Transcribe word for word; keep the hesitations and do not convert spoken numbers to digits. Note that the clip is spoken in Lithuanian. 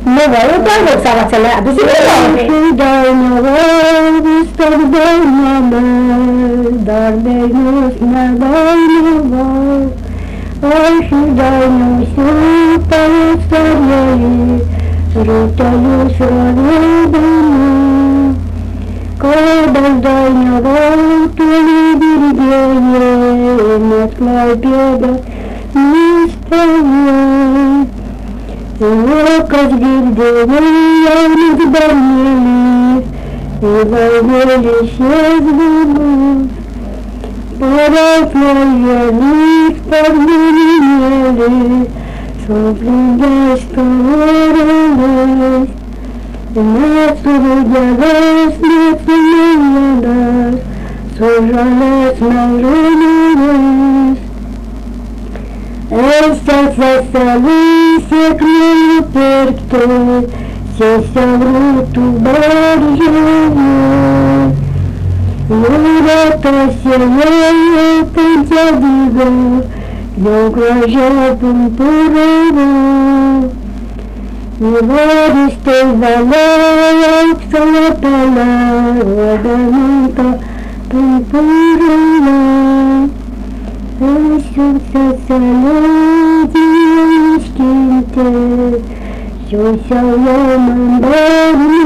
No voy a dar observazione, ad esempio, dajna stop dajna mal, darbenos na dajna val, oj dajna super starleli, rotalius radedana, kodas dajna val, tuli dirigeye, matla bieda, mistaje. Локоть гильдии, явно сборнили, и войдели щезли, порослые подменили, сопли что ворвались, и нас увиделась, нас увиделась, сужалась, нажалилась. Esta se cree perto, se sabrá tu barrio. Ahora te siento pensando, yo creo que por ahora. Y varios te valores, solo palabra de nunca, por ahora. Ощущаться салюти, скиньте, все салоном барни.